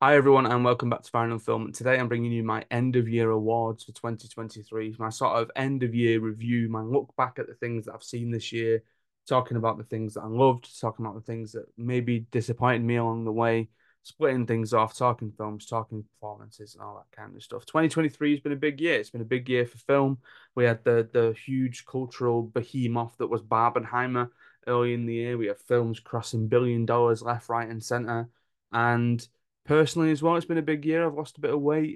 Hi everyone and welcome back to Final Film. Today I'm bringing you my end of year awards for 2023, my sort of end of year review, my look back at the things that I've seen this year, talking about the things that I loved, talking about the things that maybe disappointed me along the way, splitting things off, talking films, talking performances and all that kind of stuff. 2023 has been a big year. It's been a big year for film. We had the huge cultural behemoth that was Barbenheimer early in the year. We have films crossing $1 billion left, right, and center. And personally as well, it's been a big year. I've lost a bit of weight.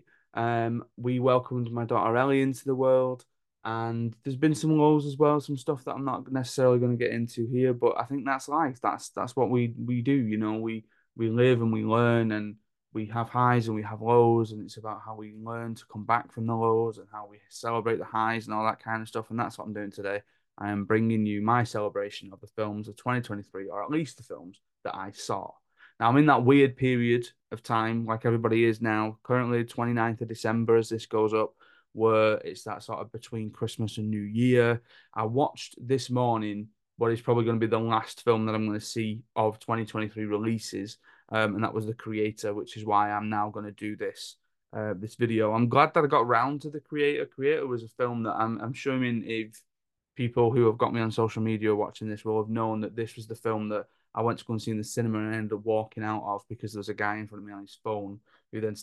We welcomed my daughter Ellie into the world, and there's been some lows as well, some stuff that I'm not necessarily going to get into here, but I think that's life. That's what we do. We live and we learn, and we have highs and we have lows, and it's about how we learn to come back from the lows and how we celebrate the highs and all that kind of stuff. And that's what I'm doing today. I am bringing you my celebration of the films of 2023, or at least the films that I saw. Now, I'm in that weird period of time, like everybody is now, currently 29th of December as this goes up, where it's that sort of between Christmas and New Year. I watched this morning what is probably going to be the last film that I'm going to see of 2023 releases, and that was The Creator, which is why I'm now going to do this video. I'm glad that I got around to The Creator. Creator was a film that I'm showing if people who have got me on social media watching this will have known that this was the film that I went to go and see in the cinema and ended up walking out of because there was a guy in front of me on his phone who then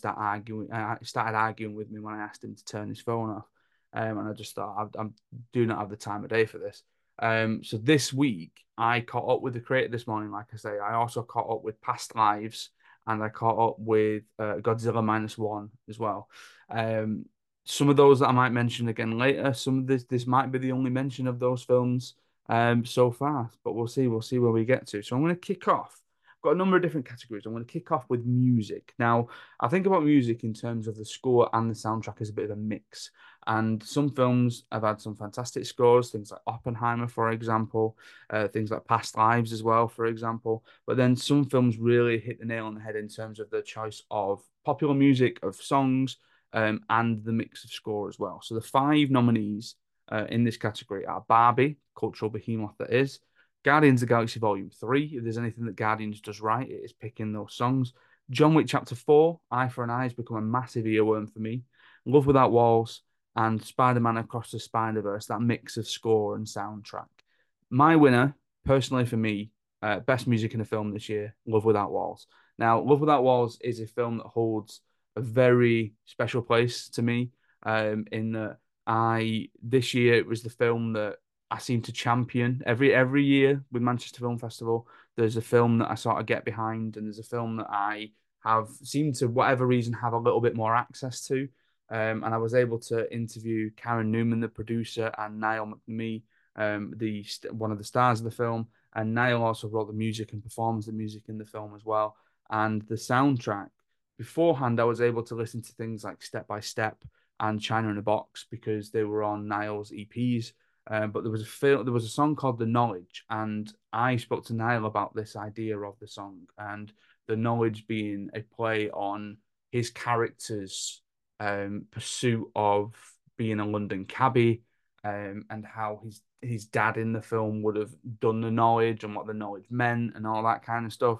started arguing with me when I asked him to turn his phone off. And I just thought, I do not have the time of day for this. So this week, I caught up with The Creator this morning. Like I say, I also caught up with Past Lives and I caught up with Godzilla Minus One as well. Um, some of those that I might mention again later. Some of this might be the only mention of those films so far, but we'll see where we get to. So I'm going to kick off. I've got a number of different categories. I'm going to kick off with music. Now, I think about music in terms of the score and the soundtrack as a bit of a mix. And some films have had some fantastic scores, things like Oppenheimer, for example, things like Past Lives as well, for example. But then some films really hit the nail on the head in terms of the choice of popular music, of songs, and the mix of score as well. So the five nominees in this category are Barbie, cultural behemoth that is, Guardians of the Galaxy Volume 3. If there's anything that Guardians does right, it is picking those songs. John Wick Chapter 4, Eye for an Eye has become a massive earworm for me. Love Without Walls, and Spider-Man Across the Spider-Verse, that mix of score and soundtrack. My winner, personally for me, best music in a film this year, Love Without Walls. Now, Love Without Walls is a film that holds a very special place to me. In that I this year it was the film that I seem to champion every year with Manchester Film Festival. There's a film that I sort of get behind, and there's a film that I have seemed to whatever reason have a little bit more access to. And I was able to interview Karen Newman, the producer, and Niall McNamee, the one of the stars of the film. And Niall also wrote the music and performs the music in the film as well. And the soundtrack beforehand, I was able to listen to things like Step by Step and China in a Box because they were on Niall's EPs. But there was a song called The Knowledge, and I spoke to Niall about this idea of the song and the knowledge being a play on his character's pursuit of being a London cabbie, and how his dad in the film would have done the knowledge and what the knowledge meant and all that kind of stuff.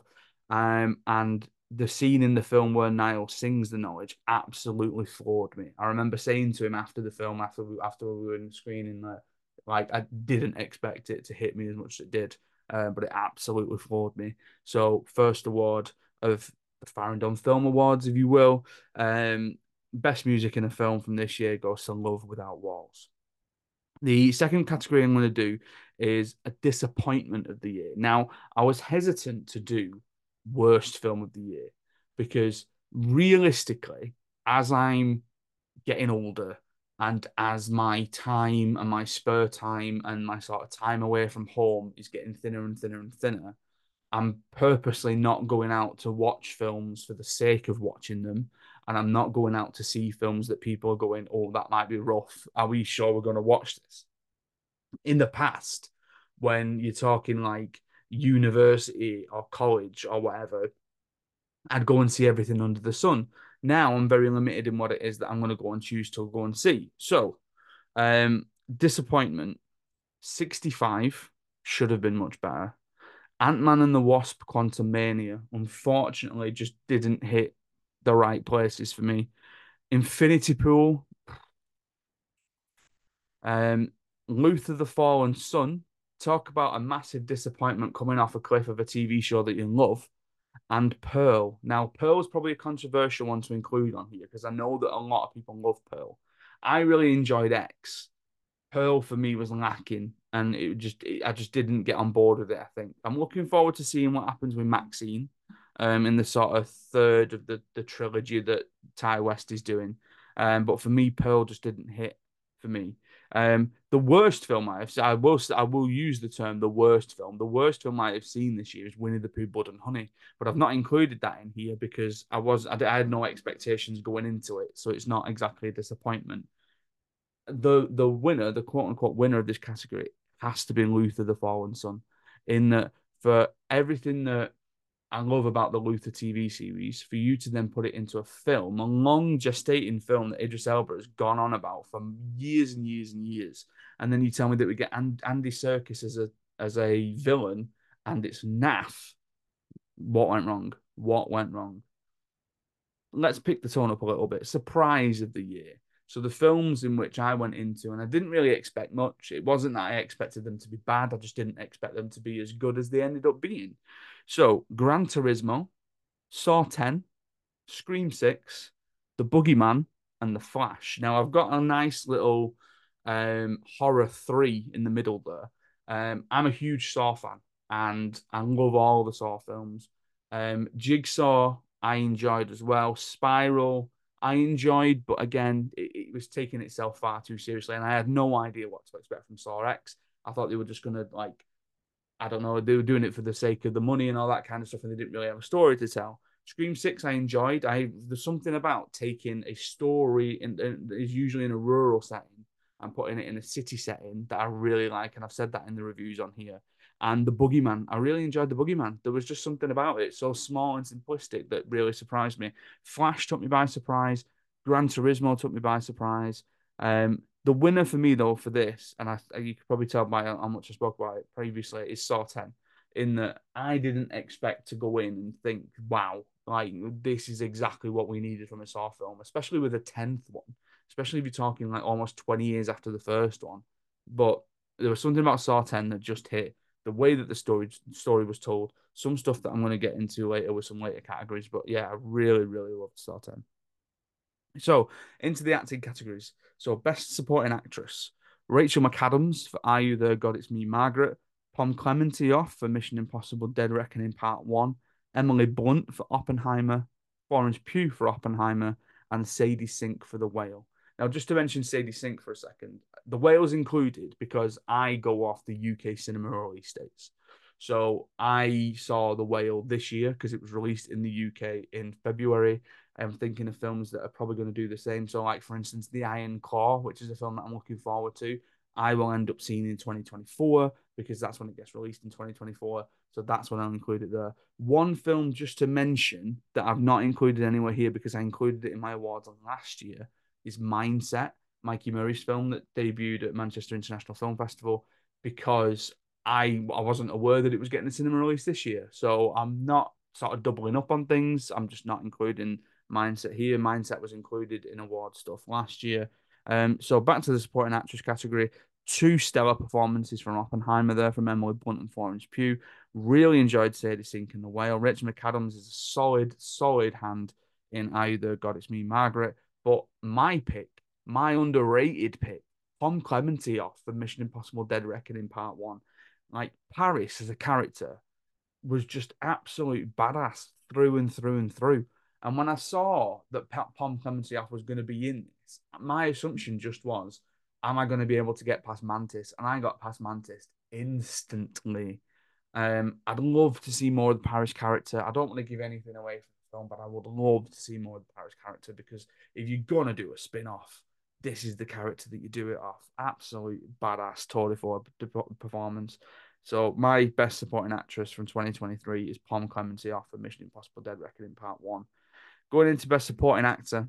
And the scene in the film where Niall sings the knowledge absolutely floored me. I remember saying to him after the film, after we were in the screening, that like I didn't expect it to hit me as much as it did, but it absolutely floored me. So first award of the Farringdon Film Awards, if you will, best music in a film from this year goes to Love Without Walls. The second category I'm going to do is a disappointment of the year. Now, I was hesitant to do worst film of the year because realistically, as I'm getting older and as my time and my spare time and my sort of time away from home is getting thinner and thinner and thinner, I'm purposely not going out to watch films for the sake of watching them. And I'm not going out to see films that people are going, oh, that might be rough. Are we sure we're going to watch this? In the past, when you're talking like university or college or whatever, I'd go and see everything under the sun. Now I'm very limited in what it is that I'm going to go and choose to go and see. So, disappointment 65 should have been much better. Ant-Man and the Wasp Quantumania, unfortunately, just didn't hit the right places for me. Infinity Pool, um, Luther the Fallen Son. Talk about a massive disappointment coming off a cliff of a TV show that you love. And Pearl. Now, Pearl's probably a controversial one to include on here because I know that a lot of people love Pearl. I really enjoyed X. Pearl for me was lacking, and I just didn't get on board with it. I think I'm looking forward to seeing what happens with Maxine, in the sort of third of the trilogy that Ty West is doing. But for me, Pearl just didn't hit for me. The worst film I have seen, I will use the term the worst film. The worst film I have seen this year is Winnie the Pooh, Blood and Honey, but I've not included that in here because I had no expectations going into it, so it's not exactly a disappointment. The winner, the quote unquote winner of this category, has to be Luther the Fallen Son. In that, for everything that I love about the Luther TV series, for you to then put it into a film, a long gestating film that Idris Elba has gone on about for years and years and years, and then you tell me that we get Andy Serkis as a villain, and it's naff. What went wrong? What went wrong? Let's pick the tone up a little bit. Surprise of the year. So the films in which I went into, and I didn't really expect much. It wasn't that I expected them to be bad. I just didn't expect them to be as good as they ended up being. So Gran Turismo, Saw 10, Scream 6, The Boogeyman, and The Flash. Now I've got a nice little horror 3 in the middle there. I'm a huge Saw fan, and I love all the Saw films. Jigsaw, I enjoyed as well. Spiral, I enjoyed, but again, it was taking itself far too seriously, and I had no idea what to expect from Saw X. I thought they were just gonna like, I don't know, they were doing it for the sake of the money and all that kind of stuff, and they didn't really have a story to tell. Scream Six, I enjoyed. There's something about taking a story in is usually in a rural setting and putting it in a city setting that I really like, and I've said that in the reviews on here. And the Boogeyman, I really enjoyed the Boogeyman. There was just something about it, so small and simplistic, that really surprised me. Flash took me by surprise. Gran Turismo took me by surprise. The winner for me though for this, and you could probably tell by how much I spoke about it previously, is Saw 10. In that I didn't expect to go in and think, wow, like this is exactly what we needed from a Saw film, especially with a 10th one, especially if you're talking like almost 20 years after the first one. But there was something about Saw 10 that just hit the way that the story was told. Some stuff that I'm going to get into later with some later categories, but yeah, I really really loved Saw 10. So into the acting categories. So best supporting actress: Rachel McAdams for Are You There, God It's Me, Margaret. Pom Klementieff for Mission Impossible: Dead Reckoning Part One. Emily Blunt for Oppenheimer. Florence Pugh for Oppenheimer, and Sadie Sink for The Whale. Now, just to mention Sadie Sink for a second, The Whale's included because I go off the UK cinema release dates. So I saw The Whale this year because it was released in the UK in February. I'm thinking of films that are probably going to do the same. So, like for instance, The Iron Claw, which is a film that I'm looking forward to, I will end up seeing in 2024 because that's when it gets released in 2024. So that's when I'll include it there. One film just to mention that I've not included anywhere here because I included it in my awards last year is Mindset, Mikey Murray's film that debuted at Manchester International Film Festival, because I wasn't aware that it was getting a cinema release this year. So I'm not sort of doubling up on things. I'm just not including Mindset here. Mindset was included in award stuff last year. So back to the supporting actress category. Two stellar performances from Oppenheimer there from Emily Blunt and Florence Pugh. Really enjoyed Sadie Sink and The Whale. Rachel McAdams is a solid hand in either God It's Me, Margaret. But my pick, my underrated pick, Pom Klementieff for Mission Impossible: Dead Reckoning Part One. Like Paris as a character was just absolute badass through and through and through. And when I saw that Pom Clementieff was going to be in this, my assumption just was, am I going to be able to get past Mantis? And I got past Mantis instantly. I'd love to see more of the Paris character. I don't want to give anything away from the film, but I would love to see more of the Paris character because if you're going to do a spin off, this is the character that you do it off. Absolute badass tour de force performance. So my best supporting actress from 2023 is Pom Klementieff for Mission Impossible: Dead Reckoning Part One. Going into best supporting actor,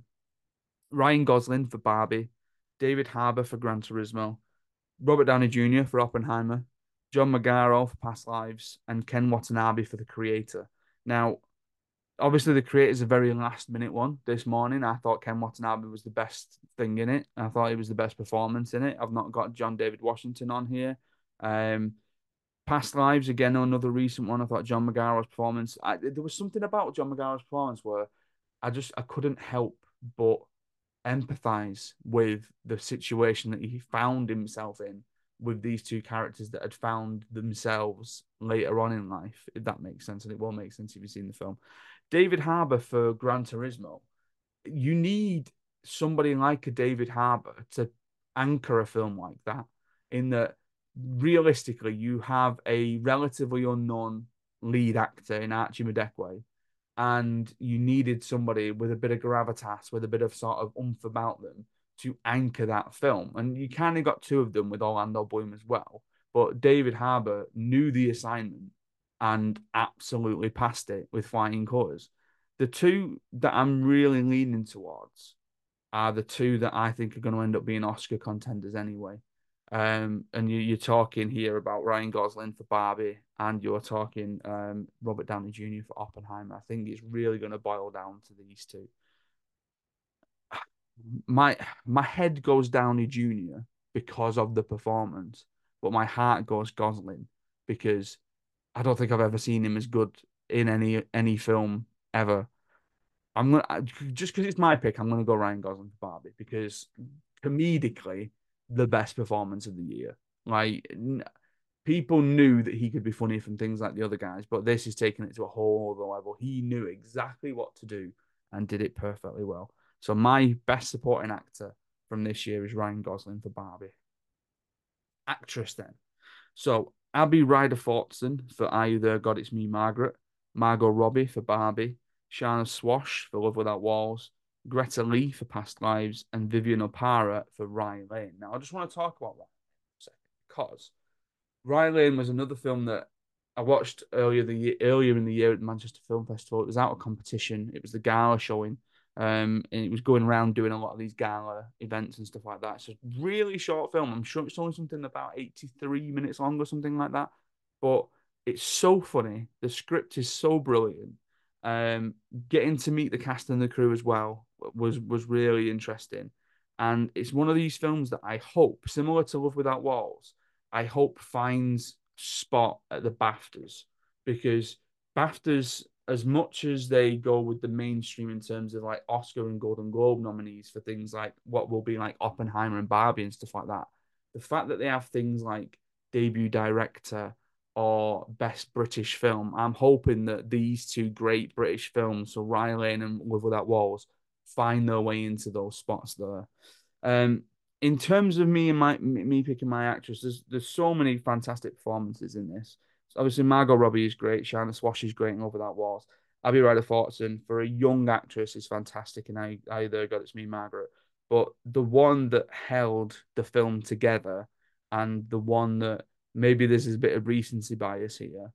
Ryan Gosling for Barbie, David Harbour for Gran Turismo, Robert Downey Jr. for Oppenheimer, John Magaro for Past Lives, and Ken Watanabe for The Creator. Now, Obviously, the creator's a very last minute one this morning. I thought Ken Watanabe was the best thing in it. I thought he was the best performance in it. I've not got John David Washington on here. Um, Past Lives, again, another recent one. I thought John McGarro's performance. There was something about John McGarro's performance where I couldn't help but empathize with the situation that he found himself in with these two characters that had found themselves later on in life, if that makes sense. And it will make sense if you've seen the film. David Harbour for Gran Turismo. You need somebody like a David Harbour to anchor a film like that, in that realistically, you have a relatively unknown lead actor in Archie Madekwe, and you needed somebody with a bit of gravitas, with a bit of sort of oomph about them to anchor that film. And you kind of got two of them with Orlando Bloom as well. But David Harbour knew the assignment and absolutely passed it with flying colours. The two that I'm really leaning towards are the two that I think are going to end up being Oscar contenders anyway. And you're talking here about Ryan Gosling for Barbie, and you're talking Robert Downey Jr. for Oppenheimer. I think it's really going to boil down to these two. My head goes Downey Jr. because of the performance, but my heart goes Gosling because I don't think I've ever seen him as good in any film ever. I'm gonna just because it's my pick, I'm gonna go Ryan Gosling for Barbie because comedically, the best performance of the year. Like people knew that he could be funny from things like the other guys, but this is taking it to a whole other level. He knew exactly what to do and did it perfectly well. So my best supporting actor from this year is Ryan Gosling for Barbie. Actress then. So Abby Ryder Fortson for either God It's Me Margaret, Margot Robbie for Barbie, Shana Swash for Love Without Walls, Greta Lee for Past Lives, and Vivian Opara for Rye Lane. Now I just want to talk about that for a second because Rye Lane was another film that I watched earlier in the year at the Manchester Film Festival. It was out of competition. It was the gala showing. And it was going around doing a lot of these gala events and stuff like that. It's a really short film. I'm sure it's only something about 83 minutes long or something like that. But it's so funny. The script is so brilliant. Um, Getting to meet the cast and the crew as well was really interesting. And it's one of these films that I hope, similar to Love Without Walls, I hope finds spot at the BAFTAs, because BAFTAs, as much as they go with the mainstream in terms of like Oscar and Golden Globe nominees for things like what will be like Oppenheimer and Barbie and stuff like that, the fact that they have things like debut director or best British film, I'm hoping that these two great British films, so Rye Lane and Love Without Walls, find their way into those spots there. Um, in terms of me picking my actress, there's so many fantastic performances in this. So obviously, Margot Robbie is great. Shanna Swash is great in Over That Walls. Abby Ryder Fortson for a young actress is fantastic, and I either got It's Me, Margaret. But the one that held the film together, and the one that maybe there's a bit of recency bias here,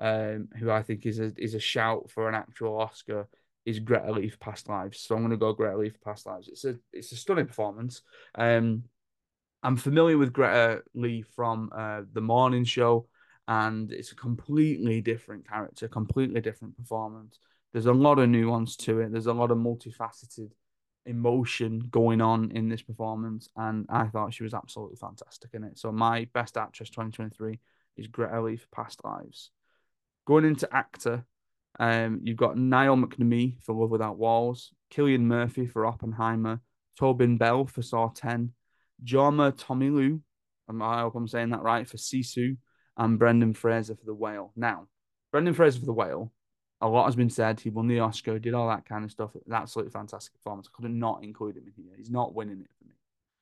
who I think is a shout for an actual Oscar, is Greta Lee for Past Lives. So I'm going to go Greta Lee for Past Lives. It's a stunning performance. Um, I'm familiar with Greta Lee from the morning show, and it's a completely different character, completely different performance. There's a lot of nuance to it. There's a lot of multifaceted emotion going on in this performance, and I thought she was absolutely fantastic in it. So my best actress 2023 is Greta Lee for Past Lives. Going into actor, you've got Niall McNamee for Love Without Walls, Cillian Murphy for Oppenheimer, Tobin Bell for Saw 10, Jorma Tomilu, I hope I'm saying that right, for Sisu, and Brendan Fraser for The Whale. Now, Brendan Fraser for The Whale, a lot has been said. He won the Oscar, did all that kind of stuff. An absolutely fantastic performance. I could not include him in here. He's not winning it for me.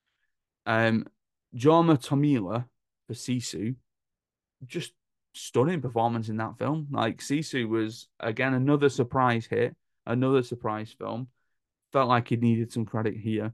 Um, Jorma Tomila for Sisu, just stunning performance in that film. Like Sisu was again another surprise hit, another surprise film. Felt like he needed some credit here.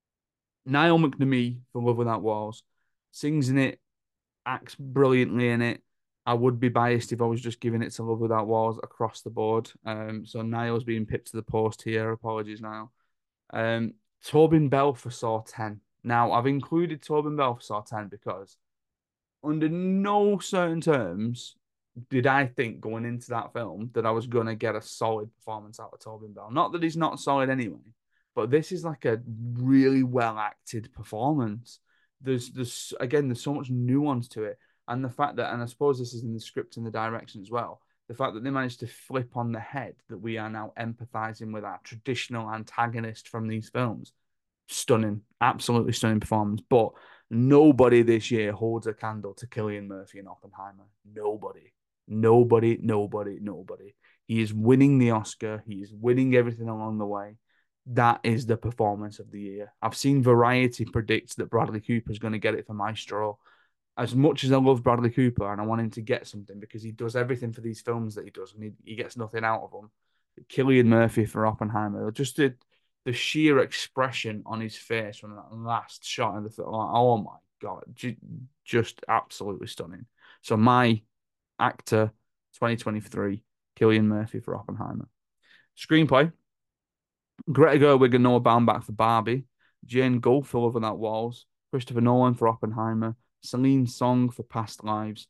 Niall McNamee for Love Without Walls sings in it, acts brilliantly in it. I would be biased if I was just giving it to Love Without Walls across the board. So Niall's being pipped to the post here. Apologies, Niall. Um, Tobin Bell for Saw 10. Now I've included Tobin Bell for Saw 10 because under no certain terms did I think going into that film that I was gonna get a solid performance out of Tobin Bell. Not that he's not solid anyway, but this is like a really well acted performance. There's again there's so much nuance to it, and the fact that, and I suppose this is in the script and the direction as well. The fact that they managed to flip on the head that we are now empathizing with our traditional antagonist from these films. Stunning, absolutely stunning performance. But nobody this year holds a candle to Cillian Murphy and Oppenheimer. Nobody. Nobody, nobody, nobody. He is winning the Oscar. He is winning everything along the way. That is the performance of the year. I've seen Variety predict that Bradley Cooper is going to get it for Maestro. As much as I love Bradley Cooper and I want him to get something because he does everything for these films that he does and he gets nothing out of them. Cillian Murphy for Oppenheimer, just the sheer expression on his face from that last shot in the film. Like, oh my God, just absolutely stunning. So my actor 2023, Cillian Murphy for Oppenheimer. Screenplay, Greta Gerwig and Noah Baumbach for Barbie, Jane Gold for Love Without Walls, Christopher Nolan for Oppenheimer, Celine Song for Past Lives,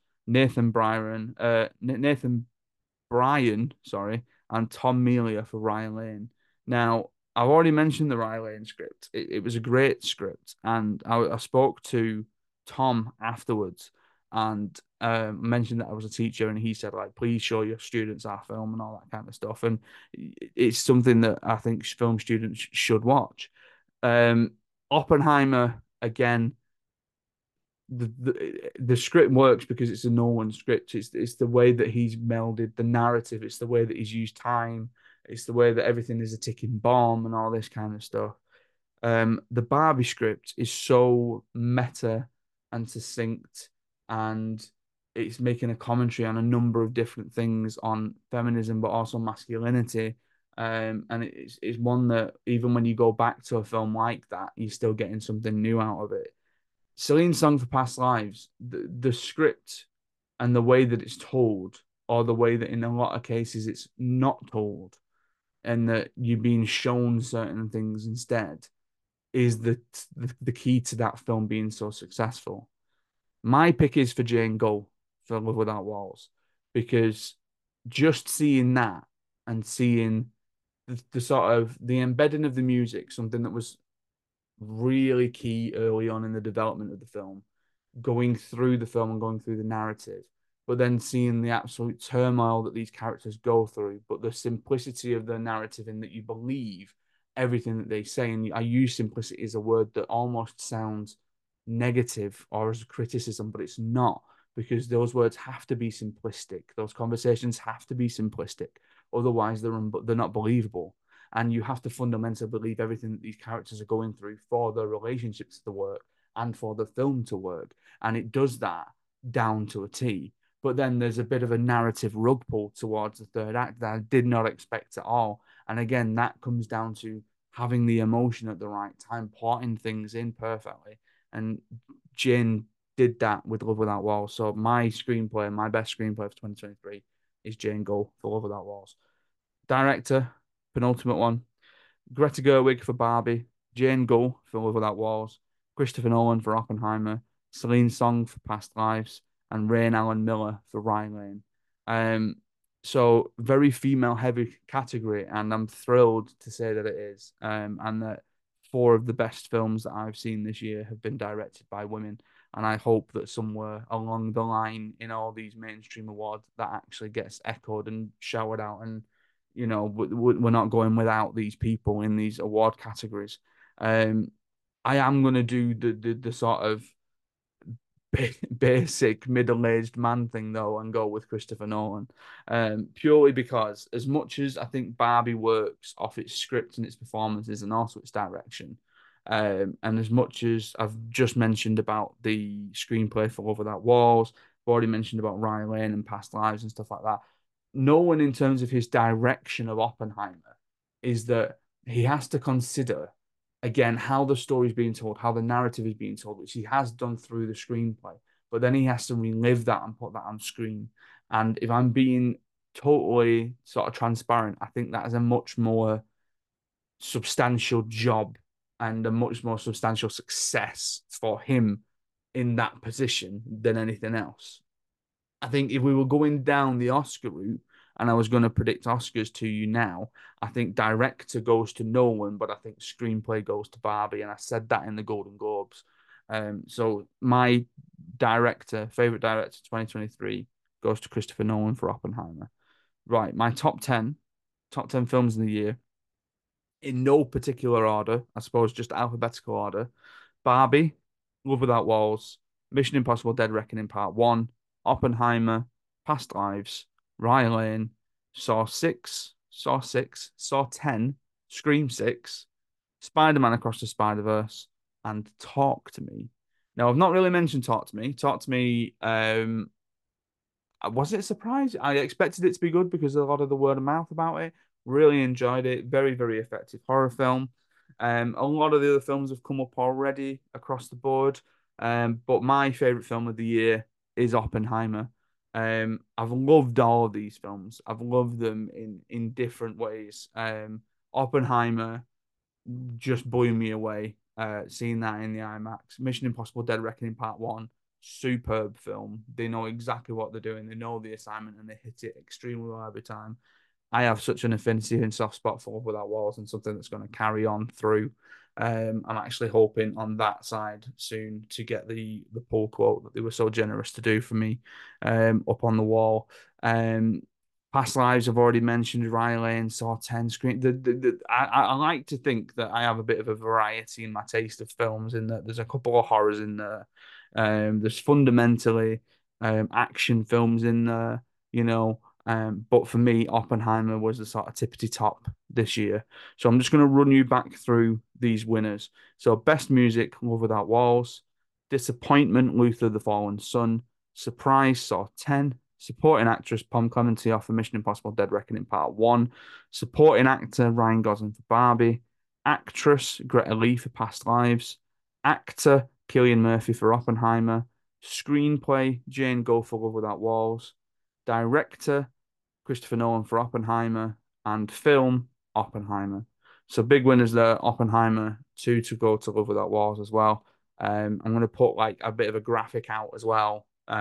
Nathan Bryan, sorry, and Tom Melia for Ryan Lane. Now, I've already mentioned the Ryan Lane script. It was a great script, and I spoke to Tom afterwards and mentioned that I was a teacher, and he said, like, please show your students our film and all that kind of stuff. And it's something that I think film students should watch. Um, Oppenheimer, again, the script works because it's a Nolan script. It's the way that he's melded the narrative. It's the way that he's used time. It's the way that everything is a ticking bomb and all this kind of stuff. The Barbie script is so meta and succinct, and it's making a commentary on a number of different things on feminism, but also masculinity. And it's one that even when you go back to a film like that, you're still getting something new out of it. Celine Song for Past Lives, the script and the way that it's told, or the way that in a lot of cases it's not told, and that you're being shown certain things instead, is the key to that film being so successful. My pick is for Jane Gold for Love Without Walls, because just seeing that and seeing the sort of the embedding of the music, something that was really key early on in the development of the film, going through the film and going through the narrative, but then seeing the absolute turmoil that these characters go through, but the simplicity of the narrative in that you believe everything that they say. And I use simplicity as a word that almost sounds negative or as a criticism, but it's not, because those words have to be simplistic. Those conversations have to be simplistic. Otherwise, they're not believable. And you have to fundamentally believe everything that these characters are going through for their relationships to work and for the film to work. And it does that down to a T. But then there's a bit of a narrative rug pull towards the third act that I did not expect at all. And again, that comes down to having the emotion at the right time, plotting things in perfectly. And Jane did that with Love Without Walls. So my screenplay, my best screenplay for 2023 is Jane Gold for Love Without Walls. Director, penultimate one, Greta Gerwig for Barbie, Jane Gold for Love Without Walls, Christopher Nolan for Oppenheimer, Celine Song for Past Lives, and Rain Allen Miller for Ryan Lane. Um, so very female heavy category, and I'm thrilled to say that it is. And that four of the best films that I've seen this year have been directed by women. And I hope that somewhere along the line in all these mainstream awards that actually gets echoed and showered out, and we're not going without these people in these award categories. Um, I am going to do the sort of basic middle-aged man thing though, and go with Christopher Nolan, purely because as much as I think Barbie works off its script and its performances and also its direction, and as much as I've just mentioned about the screenplay for Love Without Walls, I've already mentioned about Ryan Lane and Past Lives and stuff like that. Nolan, in terms of his direction of Oppenheimer, is that he has to consider again how the story is being told, how the narrative is being told, which he has done through the screenplay. But then he has to relive that and put that on screen. And if I'm being totally sort of transparent, I think that is a much more substantial job and a much more substantial success for him in that position than anything else. I think if we were going down the Oscar route and I was going to predict Oscars to you now, I think director goes to Nolan, but I think screenplay goes to Barbie, and I said that in the Golden Globes. So my favorite director 2023 goes to Christopher Nolan for Oppenheimer. Right, my top 10 films in the year, in no particular order, I suppose just alphabetical order. Barbie, Love Without Walls, Mission Impossible Dead Reckoning Part 1, Oppenheimer, Past Lives, Ryan Lane, Saw 10, Scream 6, Spider-Man Across the Spider-Verse, and Talk to Me. Now, I've not really mentioned Talk to Me. Talk to Me, was it a surprise? I expected it to be good because of a lot of the word of mouth about it. Really enjoyed it. Very, very effective horror film. A lot of the other films have come up already across the board. But my favorite film of the year is Oppenheimer. I've loved all of these films. I've loved them in different ways. Oppenheimer just blew me away. Seeing that in the IMAX. Mission Impossible: Dead Reckoning Part One, superb film. They know exactly what they're doing. They know the assignment and they hit it extremely well every time. I have such an affinity and soft spot for Love Without Walls and something that's going to carry on through. I'm actually hoping on that side soon to get the pull quote that they were so generous to do for me up on the wall. Past Lives I've already mentioned, Riley and Saw 10 screen. I like to think that I have a bit of a variety in my taste of films, in that there's a couple of horrors in there. There's fundamentally action films in there, you know. But for me, Oppenheimer was the sort of tippity top this year. So I'm just going to run you back through these winners. So best music, Love Without Walls. Disappointment, Luther the Fallen Son. Surprise, Saw 10. Supporting actress, Pom Clemente for Mission Impossible Dead Reckoning Part 1. Supporting actor, Ryan Gosling for Barbie. Actress, Greta Lee for Past Lives. Actor, Cillian Murphy for Oppenheimer. Screenplay, Jane Go for Love Without Walls. Director, Christopher Nolan for Oppenheimer, and film Oppenheimer. So big winners there. Oppenheimer, two to go to Love Without Walls as well. I'm going to put like a bit of a graphic out as well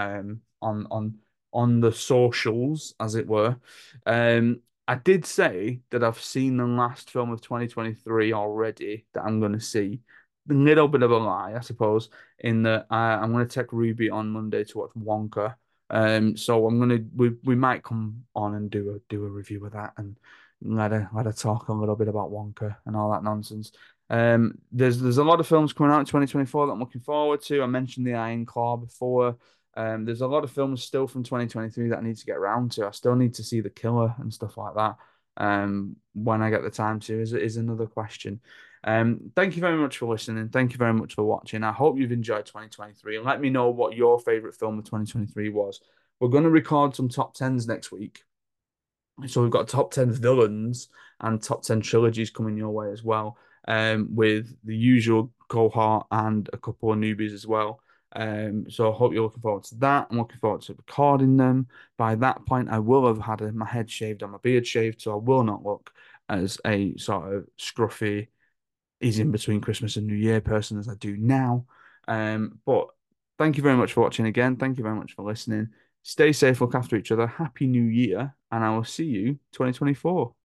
on the socials, as it were. I did say that I've seen the last film of 2023 already that I'm going to see. A little bit of a lie, I suppose, in that I'm going to take Ruby on Monday to watch Wonka. So we might come on and do a review of that and let her talk a little bit about Wonka and all that nonsense. There's a lot of films coming out in 2024 that I'm looking forward to. I mentioned the Iron Claw before. There's a lot of films still from 2023 that I need to get around to. I still need to see The Killer and stuff like that. When I get the time to is another question. Thank you very much for listening. Thank you very much for watching. I hope you've enjoyed 2023 and let me know what your favorite film of 2023 was. We're going to record some top 10s next week. So we've got top 10 villains and top 10 trilogies coming your way as well, with the usual cohort and a couple of newbies as well. So I hope you're looking forward to that. I'm looking forward to recording them. By that point, I will have had my head shaved and my beard shaved, so I will not look as a sort of scruffy, is in between Christmas and New Year person as I do now. But thank you very much for watching again. Thank you very much for listening. Stay safe, look after each other. Happy New Year, and I will see you 2024.